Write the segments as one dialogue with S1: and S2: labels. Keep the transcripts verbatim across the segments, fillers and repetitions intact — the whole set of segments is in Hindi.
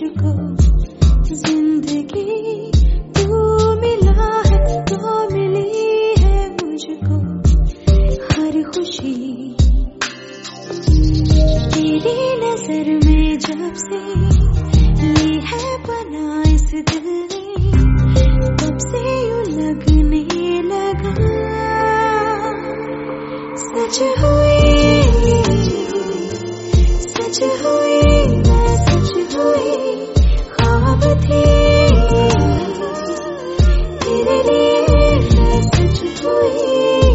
S1: मुझको जिंदगी तू मिला है तो मिली है मुझको हर खुशी। तेरी नजर में जब से ली है बना इस दिल ने, तब से यूं लगने लगा सच हुई, सच हुई, मैं सच हुई, ख्वाब थी तेरे लिए मैं सच हुई।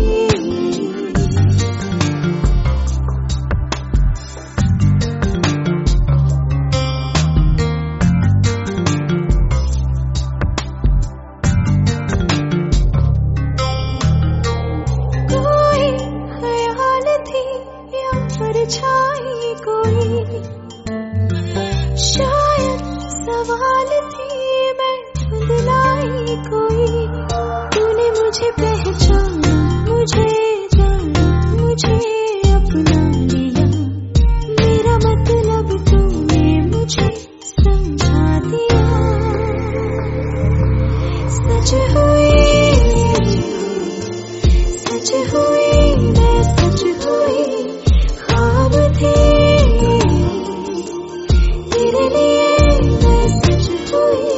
S1: परछाई कोई शायद सवाल थी मैं धुंधलाई कोई, तूने मुझे पहचाना मुझे जाना मुझे अपना लिया, मेरा मतलब तूने मुझे समझा दिया। सच हुई, सच हुई, मैं सच हुई, ख्वाब थे तेरे लिए मैं सच हुई।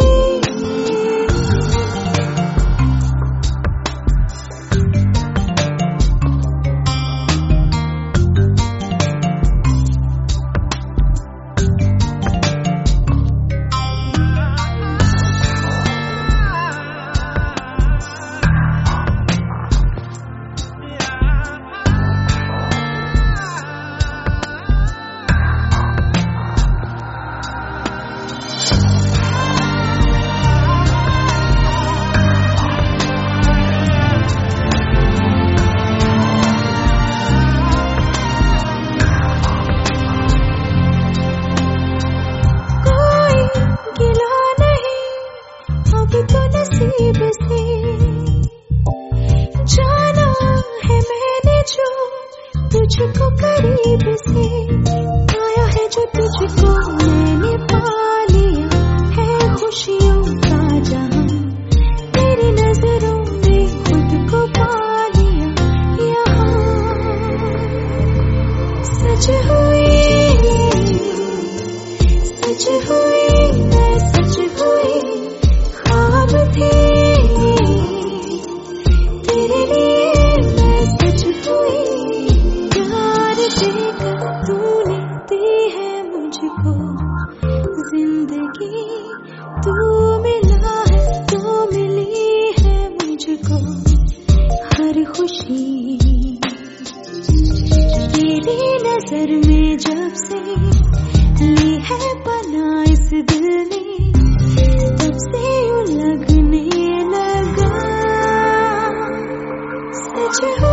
S1: तो नसीब से जाना है मैंने जो तुझको करीब से, पाया है जो तुझको मैंने पा लिया है खुशियों का जहां, तेरी नजरों में खुद को पा लिया यहाँ। सच हुई, सच हुई, मैं सच हुई, ख्वाब थे तेरे लिए मैं सच हुई। प्यार देकर तूने दी है मुझको जिंदगी, तू मिला है तो मिली है मुझको हर खुशी। तेरी नजर में जब से ली है बना इस दिल ने, तब से यूं लगने लगा सच।